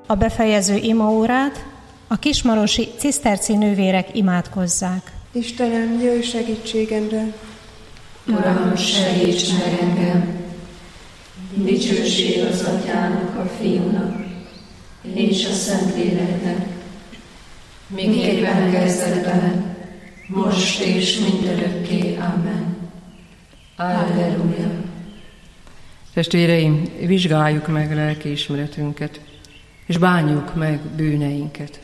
a befejező imaórát a kismarosi ciszterci nővérek imádkozzák. Istenem, jöjj segítségemre! Uram, segíts meg engem! Dicsőség az Atyának, a Fiúnak és a Szentléleknek, miképpen kezdetben, most és mindörökké. Amen. Alleluja. Testvéreim, vizsgáljuk meg lelkiismeretünket, és bánjuk meg bűneinket.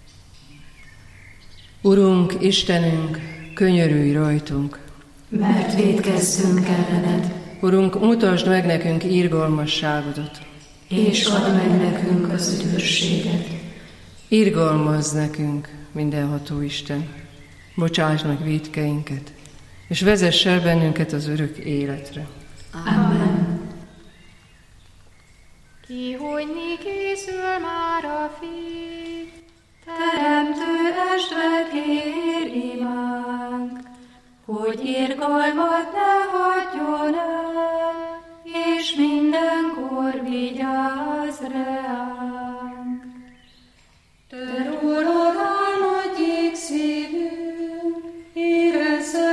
Urunk, Istenünk, könyörülj rajtunk, mert vétkeztünk ellened. Urunk, mutasd meg nekünk irgalmasságodat, és add meg nekünk az üdvösséget. Irgalmazz nekünk, mindenható Isten, bocsáss meg vétkeinket, és vezess el bennünket az örök életre. Amen. Kihújni készül már a Fiú, Teremtő estve kér imánk, hogy irgalmat ne hagyjon el, és mindenkor vigyázz reánk. Te rólad álmodjék szívünk, érezze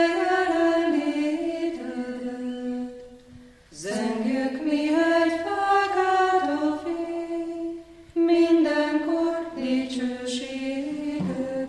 jelenlétedet. Zengjük mi egy fákát a fény, mindenkor dicsőségedet.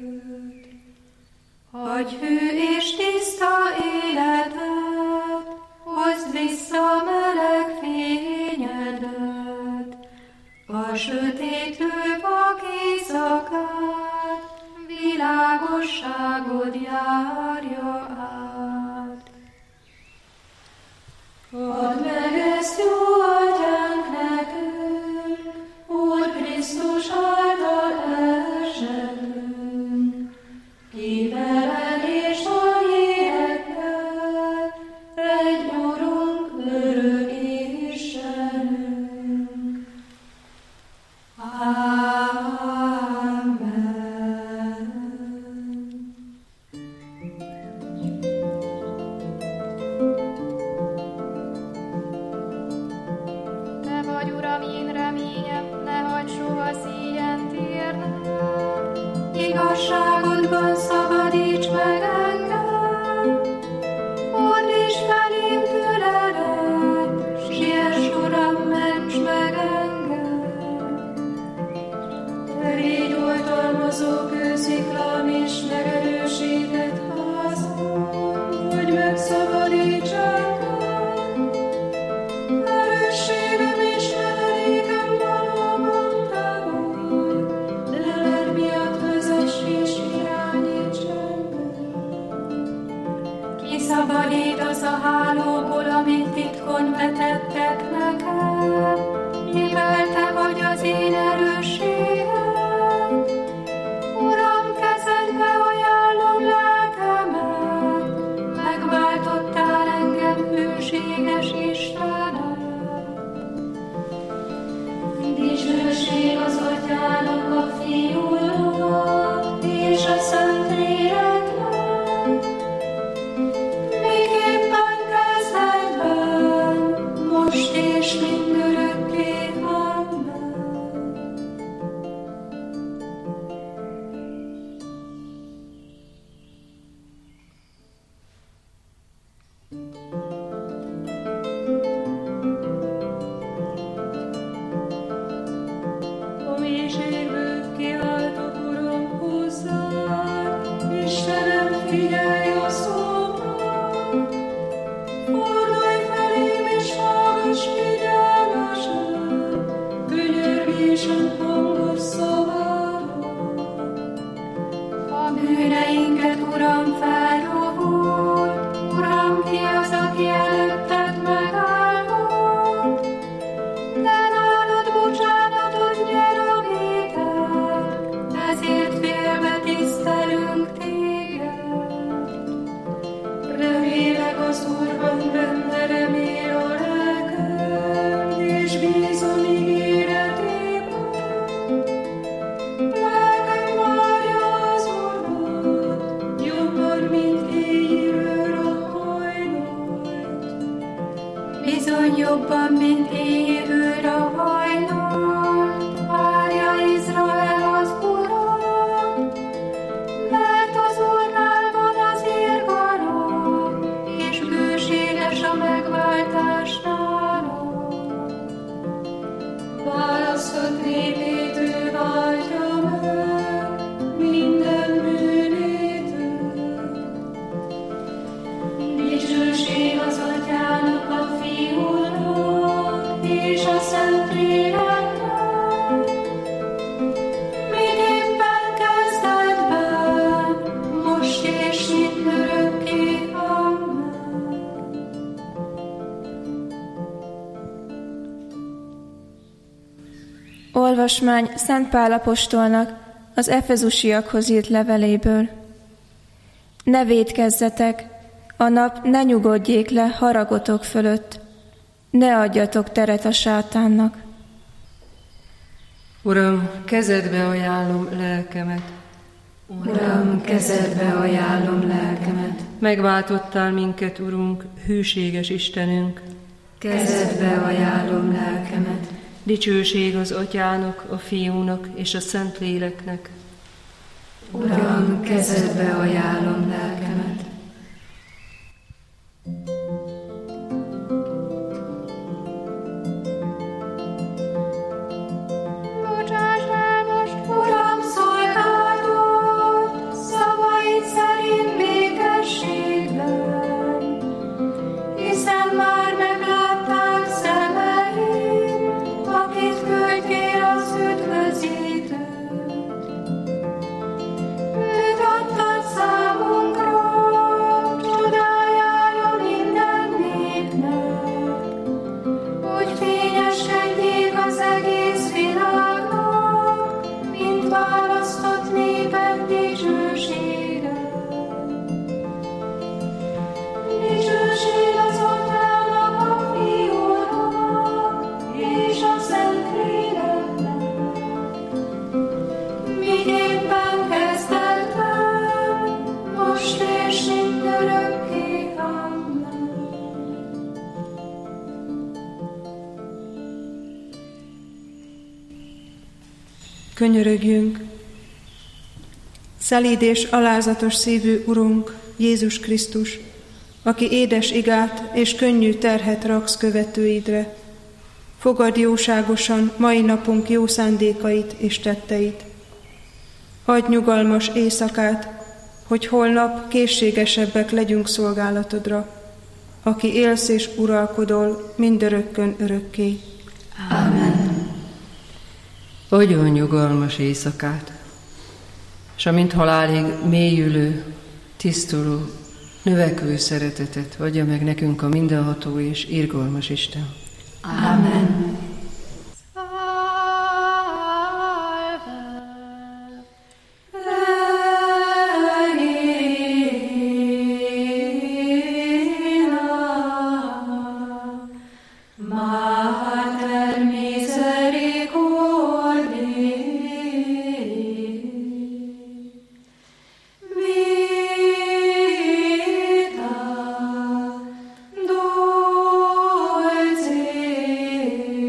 Hagyj hű és tiszta életet, hozd vissza meleg fényedet, a sötétlő vak éjszakát, világosságod járja át. Add meg ezt, jó Atyánk, nekünk, Úr Krisztus által elzselünk, ki veled és a lélekkel, egy Urunk, örök Istenünk. Amen. Te vagy, Uram, én reményem, ne hagyd soha szígyent érnem. Igazságodban szabadíts meg engem, fordíts felém füledet, siess, Uram, ments meg engem. Te légy oltalmazó kősziklám és megerősített házam, hogy megszabadíts engem. Erősségem és menedékem valóban te vagy, leled miatt vezess és irányíts választott népét ő váltja meg, minden bűnétől. Dicsőség az Atyának, a Fiúnak és a Szentléleknek, miképpen kezdetben, most és mindörökké. Amen. Olvasmány Szent Pál apostolnak az efezusiakhoz írt leveléből. Ne vétkezzetek, a nap ne nyugodjék le haragotok fölött, ne adjatok teret a sátánnak. Uram, kezedbe ajánlom lelkemet. Uram, kezedbe ajánlom lelkemet. Megváltottál minket, Urunk, hűséges Istenünk. Kezedbe ajánlom lelkemet. Dicsőség az Atyának, a Fiúnak és a Szentléleknek. Uram, kezedbe ajánlom lelkemet. Bocsáss el most, Uram, szolgálatot, szavaid szerint békességben, hiszen már meglátták szemeim, akit küldtél az üdvözítőt. Őt adtad számunkra, csodájára minden népnek, hogy fényeskedjék az egész világnak, mint választott néped dicsősége. Dicsőség az Atyának, a Fiúnak és a Szentléleknek, miképpen kezdetben, most és mindörökké. Amen. Könyörögjünk! Szelíd és alázatos szívű Urunk, Jézus Krisztus, aki édes igát és könnyű terhet raksz követőidre, fogadd jóságosan mai napunk jó szándékait és tetteit. Adj nyugalmas éjszakát, hogy holnap készségesebbek legyünk szolgálatodra, aki élsz és uralkodol mindörökkön örökké. Amen. Adjon nyugalmas éjszakát, s amint halálig mélyülő, tisztuló, növekvő szeretetet adja meg nekünk a mindenható és irgalmas Isten. Amen. Vita, dolce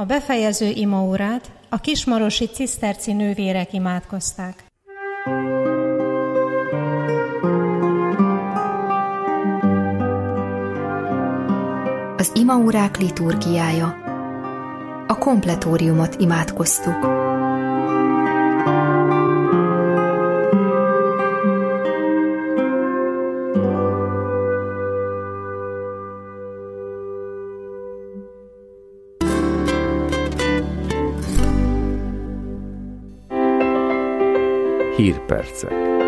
A befejező imaórát a kismarosi ciszterci nővérek imádkozták. Az imaórák liturgiája. A kompletóriumot imádkoztuk. Hírpercek.